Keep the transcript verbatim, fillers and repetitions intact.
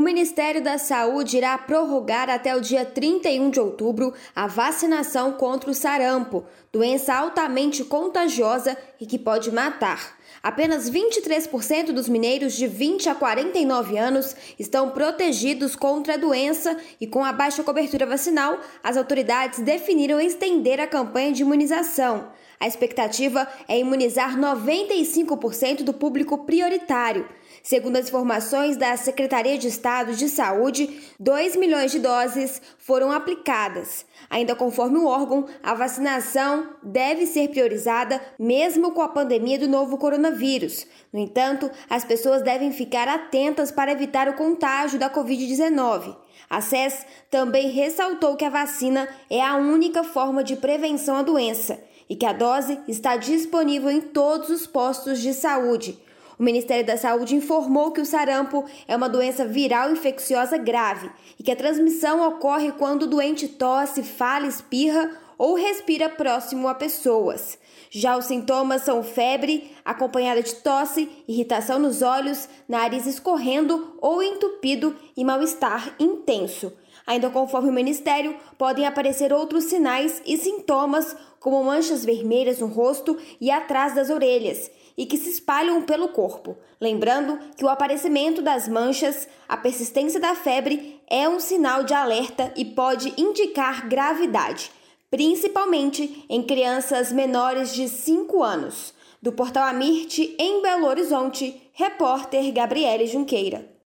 O Ministério da Saúde irá prorrogar até o dia trinta e um de outubro a vacinação contra o sarampo, doença altamente contagiosa e que pode matar. Apenas vinte e três por cento dos mineiros de vinte a quarenta e nove anos estão protegidos contra a doença e, com a baixa cobertura vacinal, as autoridades definiram estender a campanha de imunização. A expectativa é imunizar noventa e cinco por cento do público prioritário. Segundo as informações da Secretaria de Estado de Saúde, dois milhões de doses foram aplicadas. Ainda conforme o órgão, a vacinação deve ser priorizada mesmo com a pandemia do novo coronavírus. No entanto, as pessoas devem ficar atentas para evitar o contágio da covid dezenove. A S E S também ressaltou que a vacina é a única forma de prevenção à doença e que a dose está disponível em todos os postos de saúde. O Ministério da Saúde informou que o sarampo é uma doença viral infecciosa grave e que a transmissão ocorre quando o doente tosse, fala, espirra ou respira próximo a pessoas. Já os sintomas são febre, acompanhada de tosse, irritação nos olhos, nariz escorrendo ou entupido e mal-estar intenso. Ainda conforme o Ministério, podem aparecer outros sinais e sintomas, como manchas vermelhas no rosto e atrás das orelhas, e que se espalham pelo corpo. Lembrando que o aparecimento das manchas, a persistência da febre, é um sinal de alerta e pode indicar gravidade, principalmente em crianças menores de cinco anos. Do Portal Amirte, em Belo Horizonte, repórter Gabriele Junqueira.